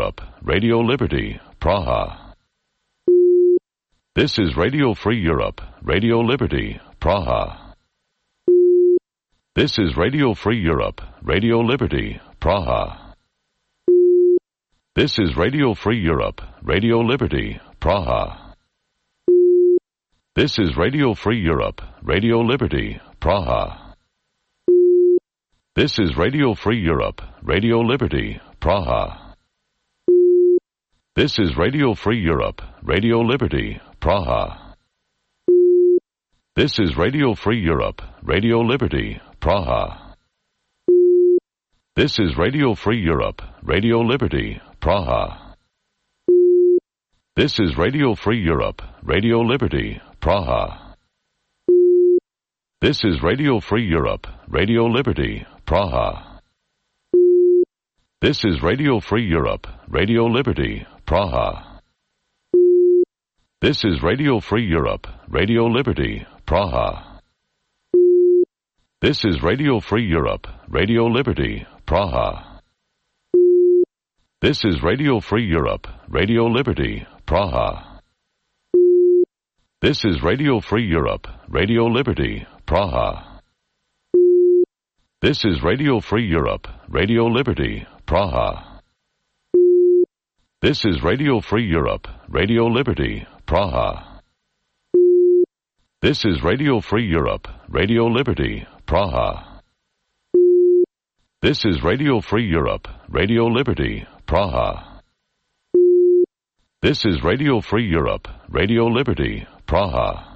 Europe, Radio Liberty, Praha. This is Radio Free Europe, Radio Liberty, Praha. This is Radio Free Europe, Radio Liberty, Praha. This is Radio Free Europe, Radio Liberty, Praha. This is Radio Free Europe, Radio Liberty, Praha. This is Radio Free Europe, Radio Liberty, Praha. This is Radio Free Europe, Radio Liberty, Praha. This is Radio Free Europe, Radio Liberty, Praha. This is Radio Free Europe, Radio Liberty, Praha. This is Radio Free Europe, Radio Liberty, Praha. This is Radio Free Europe, Radio Liberty, Praha. This is Radio Free Europe, Radio Liberty, Praha. This is Radio Free Europe, Radio Liberty, Praha. This is Radio Free Europe, Radio Liberty, Praha. This is Radio Free Europe, Radio Liberty, Praha. This is Radio Free Europe, Radio Liberty, Praha. This is Radio Free Europe, Radio Liberty, Praha. This is Radio Free Europe, Radio Liberty, Praha. This is Radio Free Europe, Radio Liberty, Praha. This is Radio Free Europe, Radio Liberty, Praha. This is Radio Free Europe, Radio Liberty, Praha.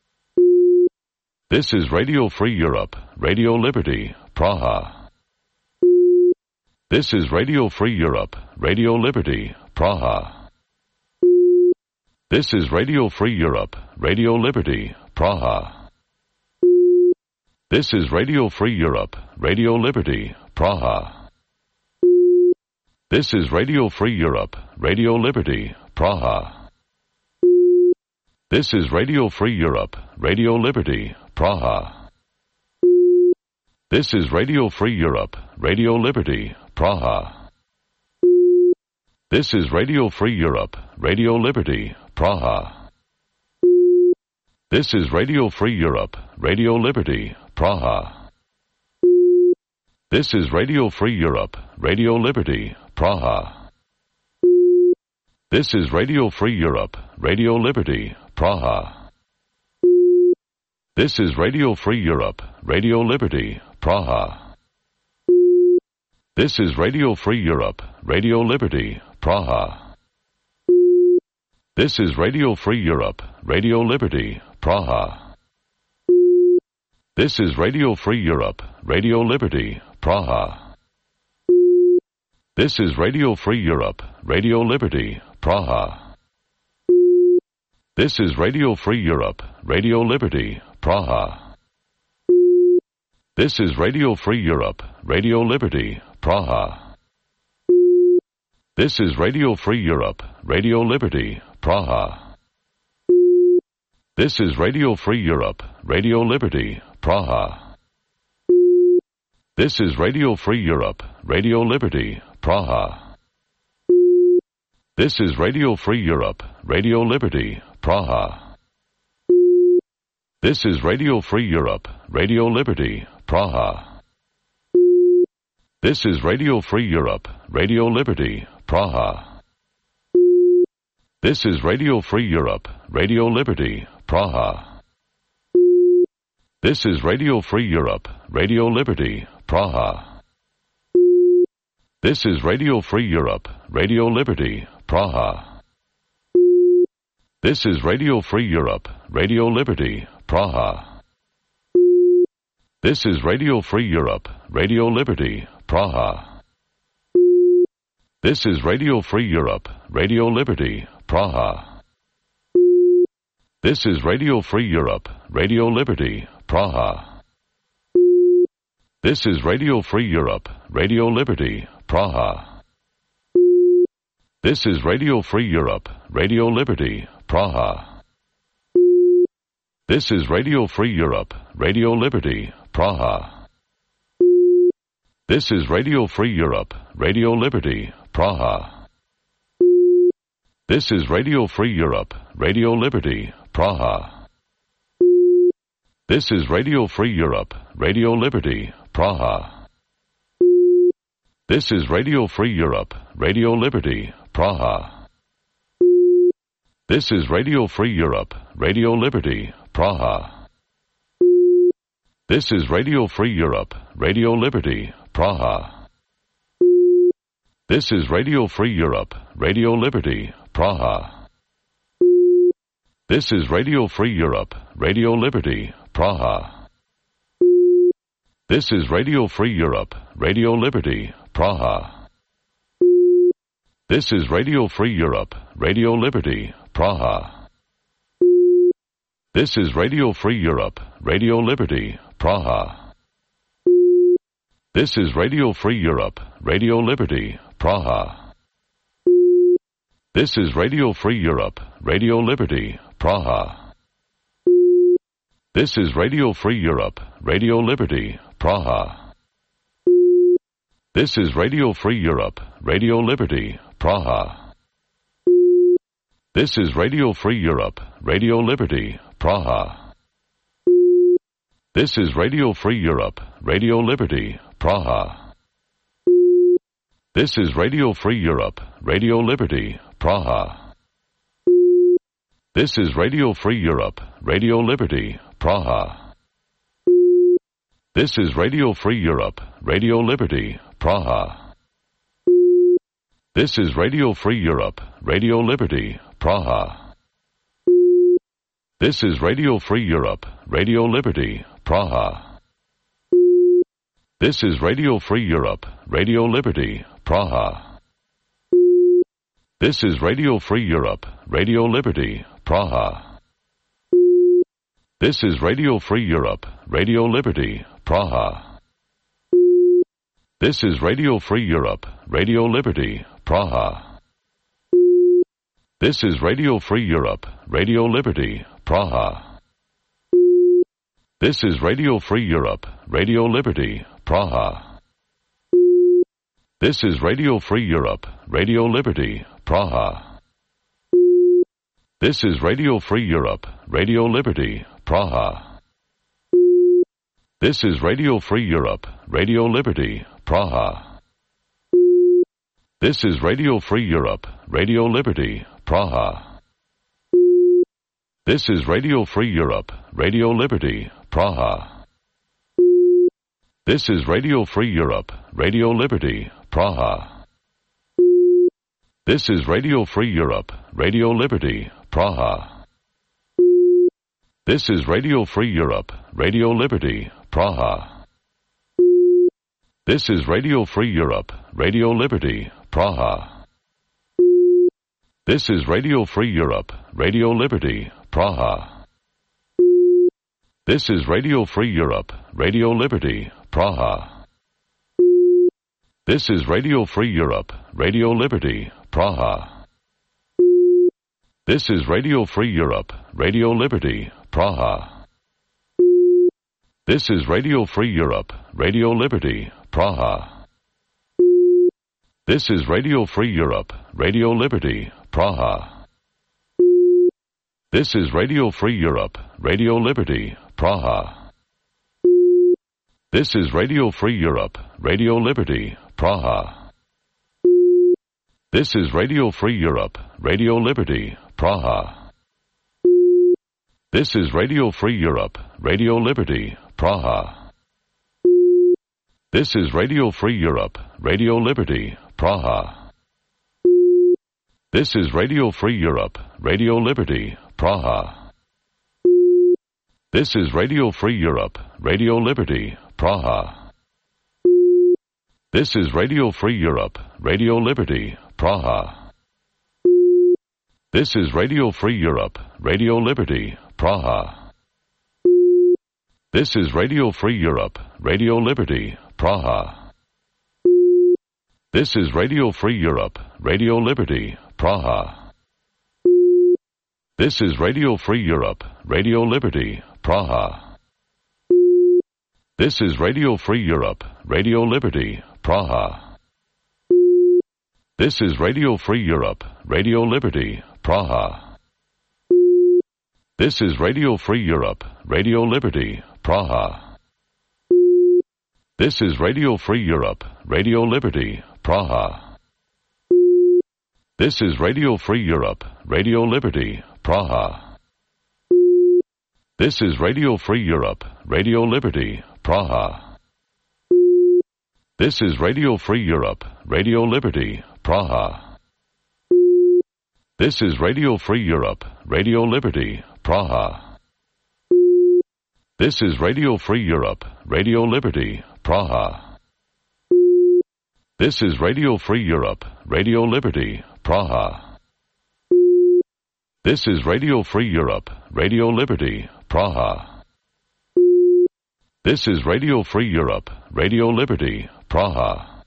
This is Radio Free Europe, Radio Liberty, Praha. This is Radio Free Europe, Radio Liberty, Praha. This is Radio Free Europe, Radio Liberty, Praha. This is Radio Free Europe, Radio Liberty, Praha. This is Radio Free Europe, Radio Liberty, Praha. This is Radio Free Europe, Radio Liberty, Praha. This is Radio Free Europe, Radio Liberty, Praha. This is Radio Free Europe, Radio Liberty, Praha. This is Radio Free Europe, Radio Liberty, Praha. This is Radio Free Europe, Radio Liberty, Praha. This is Radio Free Europe, Radio Liberty, Praha. This is Radio Free Europe, Radio Liberty, Praha. This is Radio Free Europe, Radio Liberty, Praha. This is Radio Free Europe, Radio Liberty, Praha. This is Radio Free Europe, Radio Liberty, Praha. This is Radio Free Europe, Radio Liberty, Praha. This is Radio Free Europe, Radio Liberty, Praha. This is Radio Free Europe, Radio Liberty, Praha. This is Radio Free Europe, Radio Liberty, Praha. This is Radio Free Europe, Radio Liberty, Praha. This is Radio Free Europe, Radio Liberty, Praha. This is Radio Free Europe, Radio Liberty, Praha. This is Radio Free Europe, Radio Liberty, Praha. This is Radio Free Europe, Radio Liberty, Praha. This is Radio Free Europe, Radio Liberty, Praha. This is Radio Free Europe, Radio Liberty, Praha. This is Radio Free Europe, Radio Liberty, Praha. This is Radio Free Europe, Radio Liberty, Praha. This is Radio Free Europe, Radio Liberty, Praha. This is Radio Free Europe, Radio Liberty, Praha. This is Radio Free Europe, Radio Liberty, Praha. This is Radio Free Europe, Radio Liberty, Praha. This is Radio Free Europe, Radio Liberty, Praha. This is Radio Free Europe, Radio Liberty, Praha. This is Radio Free Europe, Radio Liberty, Praha. This is Radio Free Europe, Radio Liberty, Praha. This is Radio Free Europe, Radio Liberty, Praha. This is Radio Free Europe, Radio Liberty, Praha. This is Radio Free Europe, Radio Liberty, Praha. This is Radio Free Europe, Radio Liberty, Praha. This is Radio Free Europe, Radio Liberty, Praha. This is Radio Free Europe, Radio Liberty, Praha. This is Radio Free Europe, Radio Liberty, Praha. This is Radio Free Europe, Radio Liberty, Praha. This is Radio Free Europe, Radio Liberty, Praha. This is Radio Free Europe, Radio Liberty, Praha. This is Radio Free Europe, Radio Liberty, Praha. This is Radio Free Europe, Radio Liberty, Praha. This is Radio Free Europe, Radio Liberty, Praha. This is Radio Free Europe, Radio Liberty, Praha. This is Radio Free Europe, Radio Liberty, Praha. This is Radio Free Europe, Radio Liberty, Praha. This is Radio Free Europe, Radio Liberty, Praha. This is Radio Free Europe, Radio Liberty, Praha. This is Radio Free Europe, Radio Liberty, Praha. This is Radio Free Europe, Radio Liberty, Praha. This is Radio Free Europe, Radio Liberty, Praha. This is Radio Free Europe, Radio Liberty, Praha. This is Radio Free Europe, Radio Liberty, Praha. This is Radio Free Europe, Radio Liberty, Praha. This is Radio Free Europe, Radio Liberty, Praha. This is Radio Free Europe, Radio Liberty, Praha. This is Radio Free Europe, Radio Liberty, Praha. This is Radio Free Europe, Radio Liberty, Praha. This is Radio Free Europe, Radio Liberty, Praha. This is Radio Free Europe, Radio Liberty, Praha. This is Radio Free Europe, Radio Liberty, Praha. This is Radio Free Europe, Radio Liberty, Praha. This is Radio Free Europe, Radio Liberty, Praha. This is Radio Free Europe, Radio Liberty, Praha. This is Radio Free Europe, Radio Liberty, Praha. This is Radio Free Europe, Radio Liberty, Praha. This is Radio Free Europe, Radio Liberty, Praha. This is Radio Free Europe, Radio Liberty, Praha. This is Radio Free Europe, Radio Liberty, Praha. This is Radio Free Europe, Radio Liberty, Praha. This is Radio Free Europe, Radio Liberty, Praha. This is Radio Free Europe, Radio Liberty, Praha. This is Radio Free Europe, Radio Liberty, Praha. This is Radio Free Europe, Radio Liberty, Praha. This is Radio Free Europe, Radio Liberty, Praha. This is Radio Free Europe, Radio Liberty, Praha. This is Radio Free Europe, Radio Liberty, Praha. This is Radio Free Europe, Radio Liberty, Praha. This is Radio Free Europe, Radio Liberty, Praha. This is Radio Free Europe, Radio Liberty, Praha. This is Radio Free Europe, Radio Liberty, Praha. This is Radio Free Europe, Radio Liberty, Praha. This is Radio Free Europe, Radio Liberty, Praha. This is Radio Free Europe, Radio Liberty, Praha. This is Radio Free Europe, Radio Liberty, Praha. This is Radio Free Europe, Radio Liberty, Praha. This is Radio Free Europe, Radio Liberty, Praha. This is Radio Free Europe, Radio Liberty, Praha. This is Radio Free Europe, Radio Liberty, Praha. This is Radio Free Europe, Radio Liberty, Praha. This is Radio Free Europe, Radio Liberty, Praha. This is Radio Free Europe, Radio Liberty, Praha. This is Radio Free Europe, Radio Liberty, Praha. This is Radio Free Europe, Radio Liberty, Praha. This is Radio Free Europe, Radio Liberty, Praha.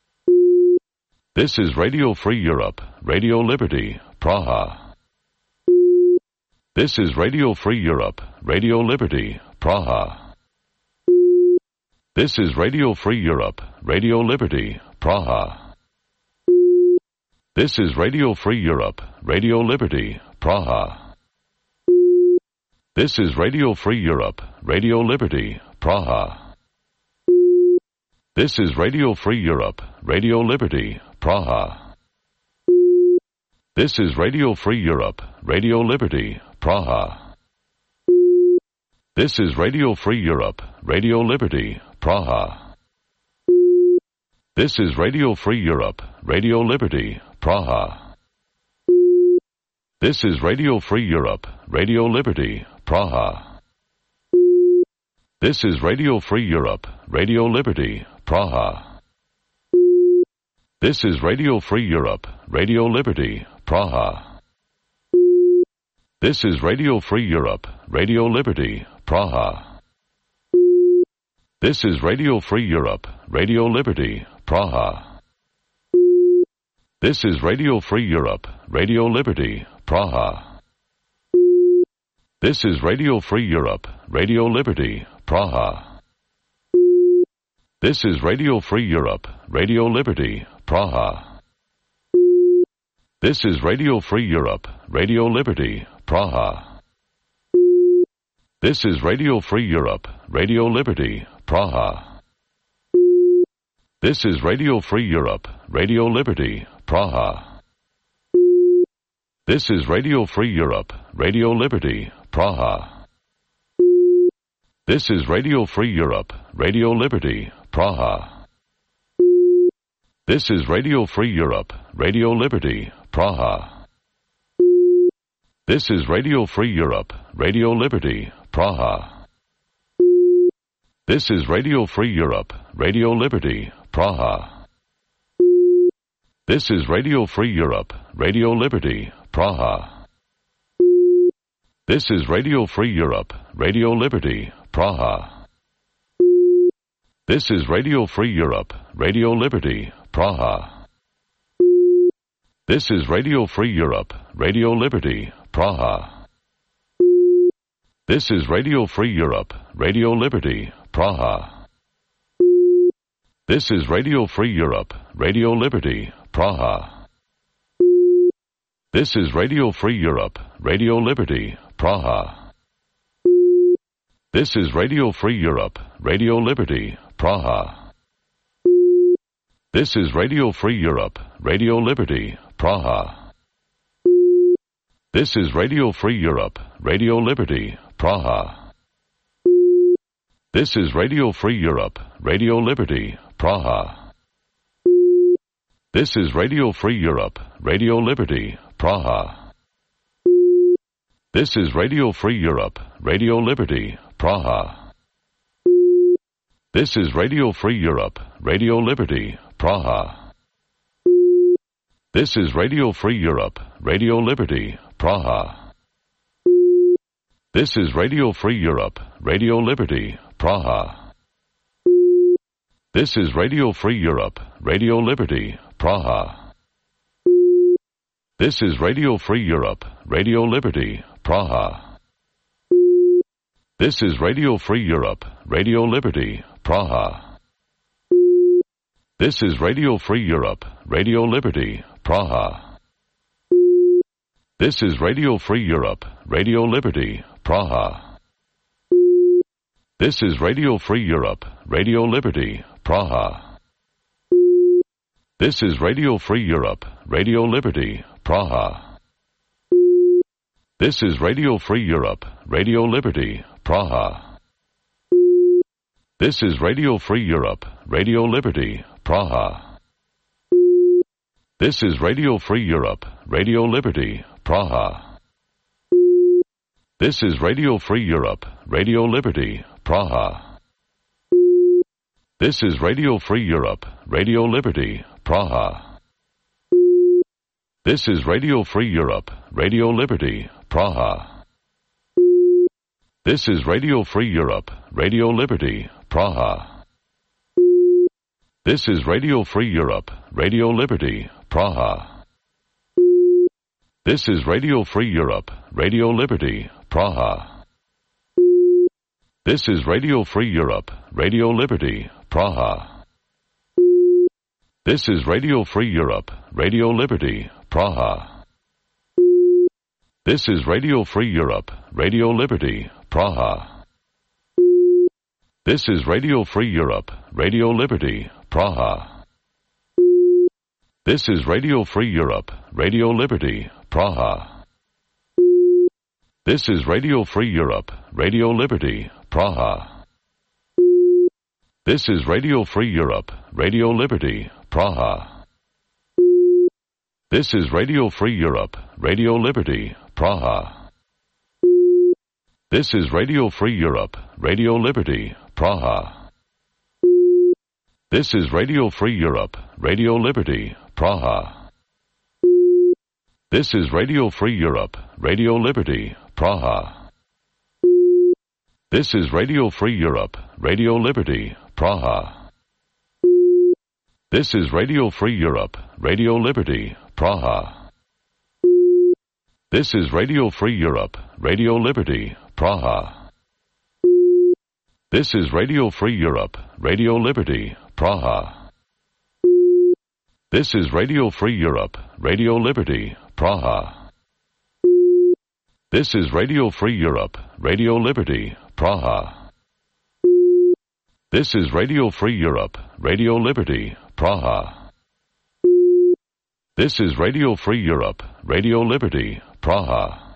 This is Radio Free Europe, Radio Liberty, Praha. This is Radio Free Europe, Radio Liberty, Praha. This is Radio Free Europe, Radio Liberty, Praha. This is Radio Free Europe, Radio Liberty, Praha. This is Radio Free Europe, Radio Liberty, Praha. This is Radio Free Europe, Radio Liberty, Praha. This is Radio Free Europe, Radio Liberty, Praha. This is Radio Free Europe, Radio Liberty, Praha. This is Radio Free Europe, Radio Liberty, Praha. This is Radio Free Europe, Radio Liberty, Praha. This is Radio Free Europe, Radio Liberty, Praha. This is Radio Free Europe, Radio Liberty, Praha. This is Radio Free Europe, Radio Liberty, Praha. This is Radio Free Europe, Radio Liberty, Praha. This is Radio Free Europe, Radio Liberty, Praha. This is Radio Free Europe, Radio Liberty, Praha. This is Radio Free Europe, Radio Liberty, Praha. This is Radio Free Europe, Radio Liberty, Praha. This is Radio Free Europe, Radio Liberty, Praha. This is Radio Free Europe, Radio Liberty, Praha. This is Radio Free Europe, Radio Liberty, Praha. This is Radio Free Europe, Radio Liberty, Praha. This is Radio Free Europe, Radio Liberty, Praha. This is Radio Free Europe, Radio Liberty, Praha. This is Radio Free Europe, Radio Liberty, Praha. This is Radio Free Europe, Radio Liberty, Praha. This is Radio Free Europe, Radio Liberty, Praha. This is Radio Free Europe, Radio Liberty, Praha. This is Radio Free Europe, Radio Liberty, Praha. This is Radio Free Europe, Radio Liberty, Praha. This is Radio Free Europe, Radio Liberty, Praha. This is Radio Free Europe, Radio Liberty, Praha. This is Radio Free Europe, Radio Liberty, Praha. This is Radio Free Europe, Radio Liberty, Praha. This is Radio Free Europe, Radio Liberty, Praha. This is Radio Free Europe, Radio Liberty, Praha. This is Radio Free Europe, Radio Liberty, Praha. This is Radio Free Europe, Radio Liberty, Praha. This is Radio Free Europe, Radio Liberty, Praha. This is Radio Free Europe, Radio Liberty, Praha. This is Radio Free Europe, Radio Liberty, Praha. This is Radio Free Europe, Radio Liberty, Praha. This is Radio Free Europe, Radio Liberty, Praha. This is Radio Free Europe, Radio Liberty, Praha. This is Radio Free Europe, Radio Liberty, Praha. This is Radio Free Europe, Radio Liberty, Praha. This is Radio Free Europe, Radio Liberty, Praha. This is Radio Free Europe, Radio Liberty, Praha. This is Radio Free Europe, Radio Liberty, Praha. This is Radio Free Europe, Radio Liberty, Praha. This is Radio Free Europe, Radio Liberty, Praha. This is Radio Free Europe, Radio Liberty, Praha. This is Radio Free Europe, Radio Liberty, Praha. This is Radio Free Europe, Radio Liberty, Praha. This is Radio Free Europe, Radio Liberty, Praha. This is Radio Free Europe, Radio Liberty, Praha. This is Radio Free Europe, Radio Liberty, Praha. This is Radio Free Europe, Radio Liberty, Praha. This is Radio Free Europe, Radio Liberty, Praha. This is Radio Free Europe, Radio Liberty, Praha. This is Radio Free Europe, Radio Liberty, Praha. This is Radio Free Europe, Radio Liberty, Praha. This is Radio Free Europe, Radio Liberty, Praha. This is Radio Free Europe, Radio Liberty, Praha. This is Radio Free Europe, Radio Liberty, Praha. This is Radio Free Europe, Radio Liberty, Praha. This is Radio Free Europe, Radio Liberty, Praha. This is Radio Free Europe, Radio Liberty, Praha. This is Radio Free Europe, Radio Liberty, Praha. This is Radio Free Europe, Radio Liberty, Praha. This is Radio Free Europe, Radio Liberty, Praha. This is Radio Free Europe, Radio Liberty, Praha. This is Radio Free Europe, Radio Liberty, Praha. This is Radio Free Europe, Radio Liberty, Praha. This is Radio Free Europe, Radio Liberty, Praha. This is Radio Free Europe, Radio Liberty, Praha.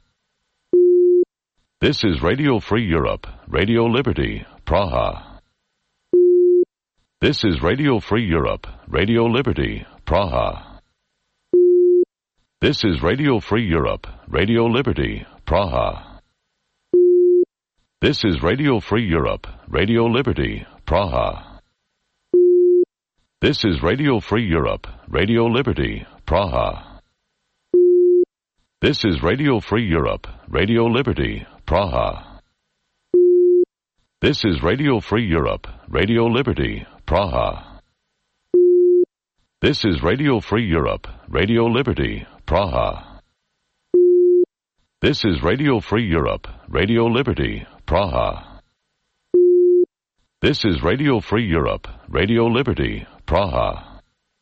This is Radio Free Europe, Radio Liberty, Praha. This is Radio Free Europe, Radio Liberty, Praha. This is Radio Free Europe, Radio Liberty, Praha. This is Radio Free Europe, Radio Liberty, Praha. This is Radio Free Europe, Radio Liberty, Praha. This is Radio Free Europe, Radio Liberty, Praha. This is Radio Free Europe, Radio Liberty, Praha. This is Radio Free Europe, Radio Liberty, Praha. This is Radio Free Europe, Radio Liberty, Praha. This is Radio Free Europe, Radio Liberty, Praha.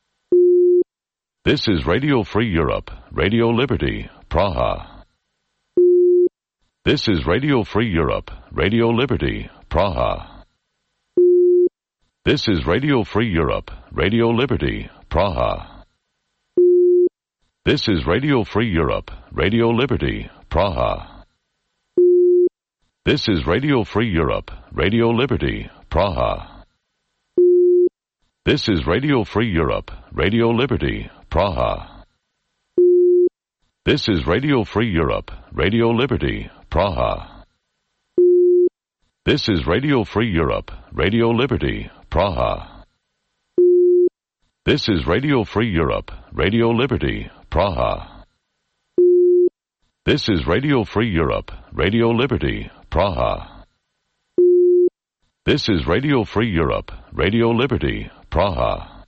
This is Radio Free Europe, Radio Liberty, Praha. This is Radio Free Europe, Radio Liberty, Praha. This is Radio Free Europe, Radio Liberty, Praha. This is Radio Free Europe, Radio Liberty, Praha. This is Radio Free Europe, Radio Liberty, Praha. This is Radio Free Europe, Radio Liberty, Praha. This is Radio Free Europe, Radio Liberty, Praha. This is Radio Free Europe, Radio Liberty, Praha. This is Radio Free Europe, Radio Liberty, Praha. This is Radio Free Europe, Radio Liberty, Praha. This is Radio Free Europe, Radio Liberty, Praha.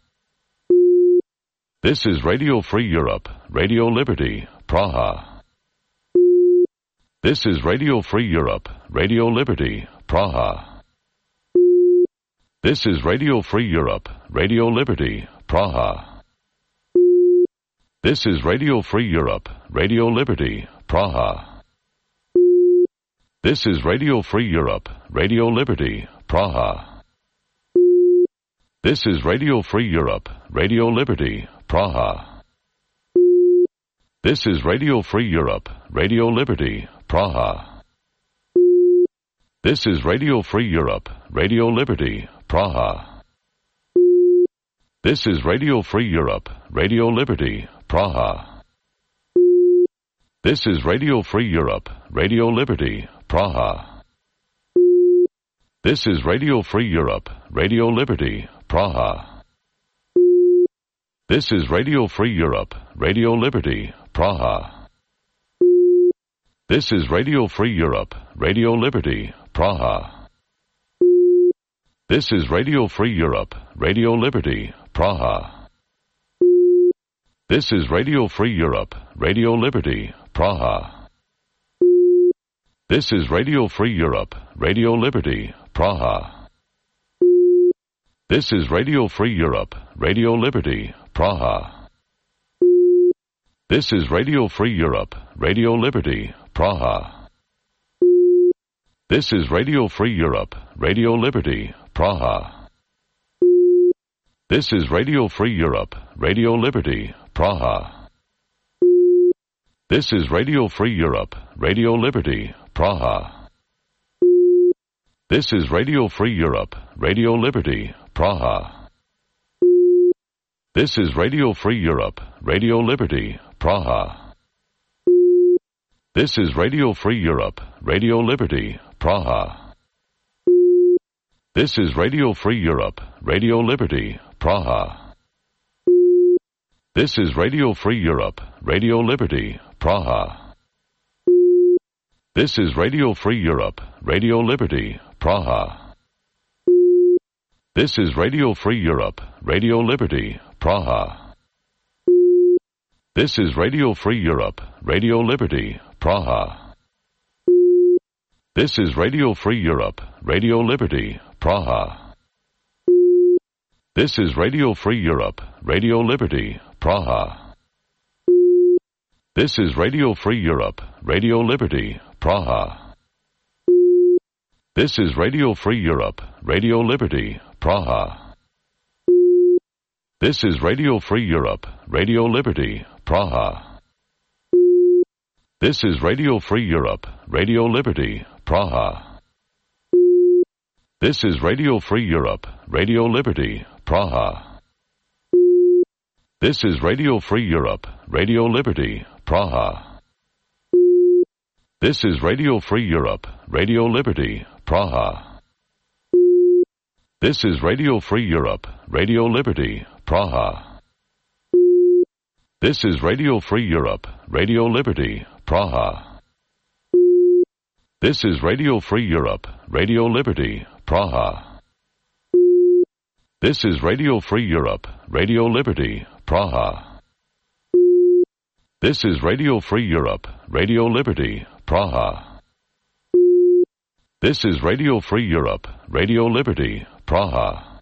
This is Radio Free Europe, Radio Liberty, Praha. This is Radio Free Europe, Radio Liberty, Praha. This is Radio Free Europe, Radio Liberty, Praha. This is Radio Free Europe, Radio Liberty, Praha. This is Radio Free Europe, Radio Liberty, Praha. This is Radio Free Europe, Radio Liberty, Praha. This is Radio Free Europe, Radio Liberty, Praha. This is Radio Free Europe, Radio Liberty, Praha. This is Radio Free Europe, Radio Liberty, Praha. This is Radio Free Europe, Radio Liberty, Praha. This is Radio Free Europe, Radio Liberty, Praha. This is Radio Free Europe, Radio Liberty, Praha. This is Radio Free Europe, Radio Liberty, Praha. This is Radio Free Europe, Radio Liberty, Praha. This is Radio Free Europe, Radio Liberty, Praha. This is Radio Free Europe, Radio Liberty, Praha. This is Radio Free Europe, Radio Liberty, Praha. This is Radio Free Europe, Radio Liberty, Praha. This is Radio Free Europe, Radio Liberty, Praha. This is Radio Free Europe, Radio Liberty, Praha. This is Radio Free Europe, Radio Liberty, Praha. This is Radio Free Europe, Radio Liberty, Praha. This is Radio Free Europe, Radio Liberty, Praha. This is Radio Free Europe, Radio Liberty, Praha. This is Radio Free Europe, Radio Liberty, Praha. This is Radio Free Europe, Radio Liberty, Praha. This is Radio Free Europe, Radio Liberty, Praha. This is Radio Free Europe, Radio Liberty, Praha. This is Radio Free Europe, Radio Liberty, Praha. This is Radio Free Europe, Radio Liberty, Praha. This is Radio Free Europe, Radio Liberty, Praha. This is Radio Free Europe, Radio Liberty, Praha. This is Radio Free Europe, Radio Liberty, Praha. This is Radio Free Europe, Radio Liberty, Praha. This is Radio Free Europe, Radio Liberty, Praha. This is Radio Free Europe, Radio Liberty, Praha. This is Radio Free Europe, Radio Liberty, Praha. This is Radio Free Europe, Radio Liberty, Praha. This is Radio Free Europe, Radio Liberty, Praha. This is Radio Free Europe, Radio Liberty, Praha. This is Radio Free Europe, Radio Liberty, Praha. This is Radio Free Europe, Radio Liberty, Praha. This is Radio Free Europe, Radio Liberty, Praha. This is Radio Free Europe, Radio Liberty, Praha.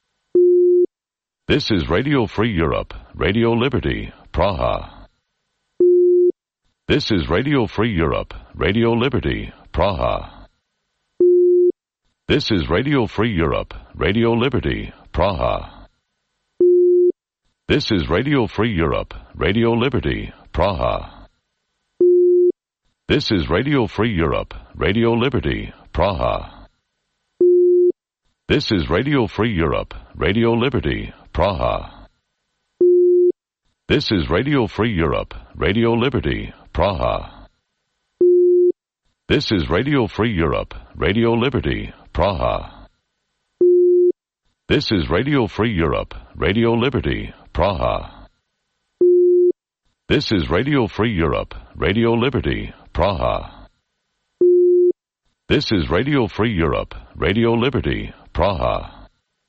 This is Radio Free Europe, Radio Liberty, Praha. This is Radio Free Europe, Radio Liberty, Praha. This is Radio Free Europe, Radio Liberty, Praha. This is Radio Free Europe, Radio Liberty, Praha. This is Radio Free Europe, Radio Liberty, Praha. This is Radio Free Europe, Radio Liberty, Praha. This is Radio Free Europe, Radio Liberty, Praha. This is Radio Free Europe, Radio Liberty, Praha. This is Radio Free Europe, Radio Liberty, Praha. This is Radio Free Europe, Radio Liberty, Praha. This is Radio Free Europe, Radio Liberty, Praha.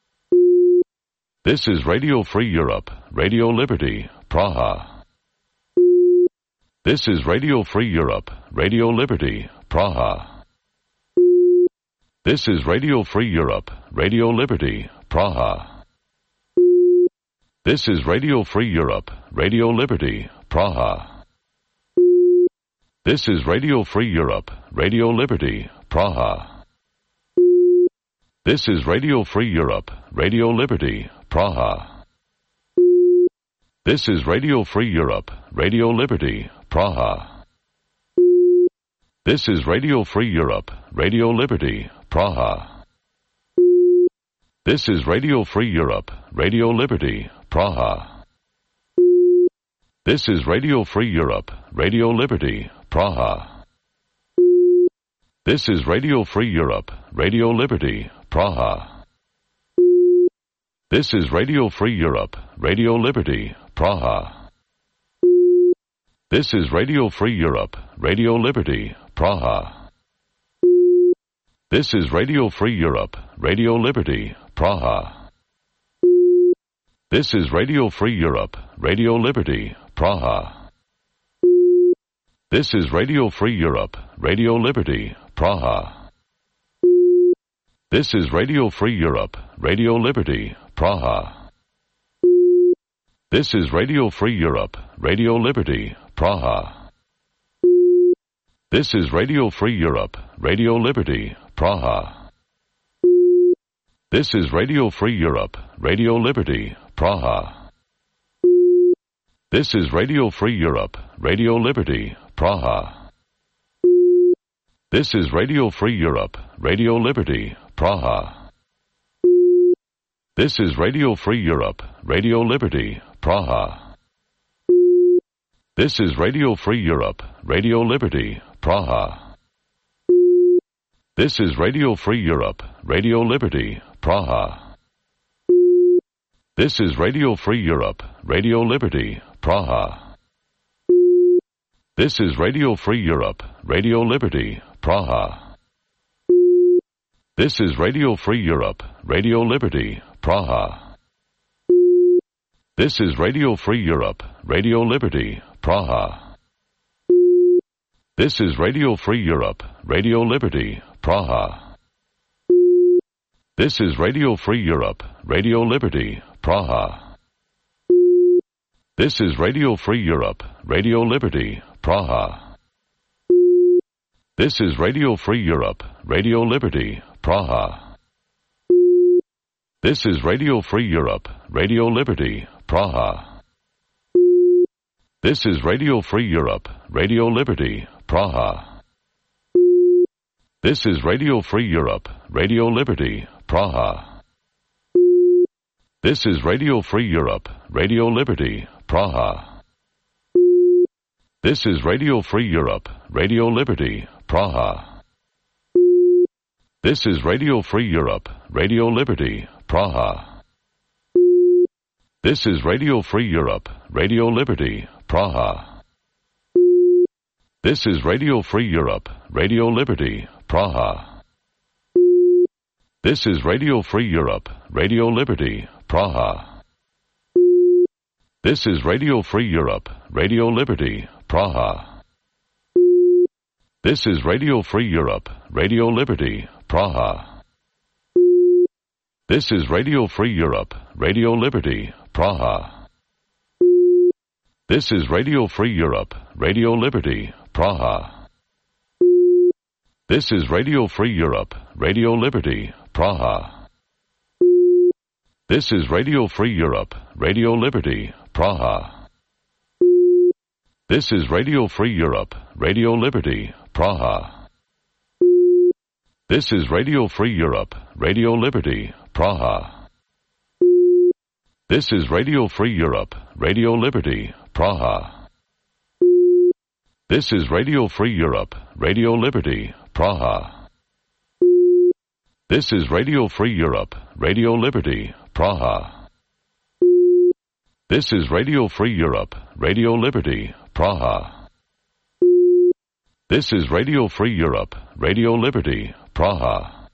This is Radio Free Europe, Radio Liberty, Praha. This is Radio Free Europe, Radio Liberty, Praha. This is Radio Free Europe, Radio Liberty, Praha. This is Radio Free Europe, Radio Liberty, Praha. This is Radio Free Europe, Radio Liberty, Praha. This is Radio Free Europe, Radio Liberty, Praha. This is Radio Free Europe, Radio Liberty, Praha. This is Radio Free Europe, Radio Liberty, Praha. This is Radio Free Europe, Radio Liberty, Praha. This is Radio Free Europe, Radio Liberty, Praha. This is Radio Free Europe, Radio Liberty, Praha. This is Radio Free Europe, Radio Liberty, Praha. This is Radio Free Europe, Radio Liberty, Praha. This is Radio Free Europe, Radio Liberty, Praha. This is Radio Free Europe, Radio Liberty, Praha. This is Radio Free Europe, Radio Liberty, Praha. This is Radio Free Europe, Radio Liberty, Praha. This is Radio Free Europe, Radio Liberty, Praha. This is Radio Free Europe, Radio Liberty, Praha. This is Radio Free Europe, Radio Liberty, Praha. This is Radio Free Europe, Radio Liberty, Praha. This is Radio Free Europe, Radio Liberty, Praha. This is Radio Free Europe, Radio Liberty, Praha. This is Radio Free Europe, Radio Liberty, Praha. This is Radio Free Europe, Radio Liberty, Praha. This is Radio Free Europe, Radio Liberty, Praha. This is Radio Free Europe, Radio Liberty, Praha. This is Radio Free Europe, Radio Liberty, Praha. This is Radio Free Europe, Radio Liberty, Praha. This is Radio Free Europe, Radio Liberty, Praha. This is Radio Free Europe, Radio Liberty, Praha. This is Radio Free Europe, Radio Liberty, Praha. This is Radio Free Europe, Radio Liberty, Praha. This is Radio Free Europe, Radio Liberty, Praha. This is Radio Free Europe, Radio Liberty, Praha. This is Radio Free Europe, Radio Liberty, Praha. This is Radio Free Europe, Radio Liberty, Praha. This is Radio Free Europe, Radio Liberty, Praha. This is Radio Free Europe, Radio Liberty, Praha. This is Radio Free Europe, Radio Liberty, Praha. This is Radio Free Europe, Radio Liberty, Praha. This is Radio Free Europe, Radio Liberty, Praha. This is Radio Free Europe, Radio Liberty, Praha. This is Radio Free Europe, Radio Liberty, Praha. This is Radio Free Europe, Radio Liberty, Praha. This is Radio Free Europe, Radio Liberty, Praha. This is Radio Free Europe, Radio Liberty, Praha. This is Radio Free Europe, Radio Liberty, Praha. This is Radio Free Europe, Radio Liberty, Praha. This is Radio Free Europe, Radio Liberty, Praha. This is Radio Free Europe, Radio Liberty, Praha. This is Radio Free Europe, Radio Liberty, Praha. This is Radio Free Europe, Radio Liberty, Praha. This is Radio Free Europe, Radio Liberty, Praha. This is Radio Free Europe, Radio Liberty, Praha.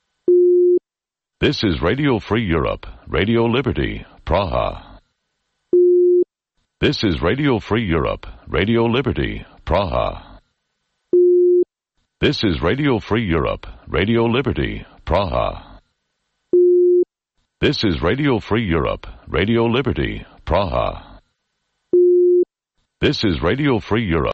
This is Radio Free Europe, Radio Liberty, Praha. This is Radio Free Europe, Radio Liberty, Praha. This is Radio Free Europe, Radio Liberty, Praha. This is Radio Free Europe, Radio Liberty, Praha. This is Radio Free Europe.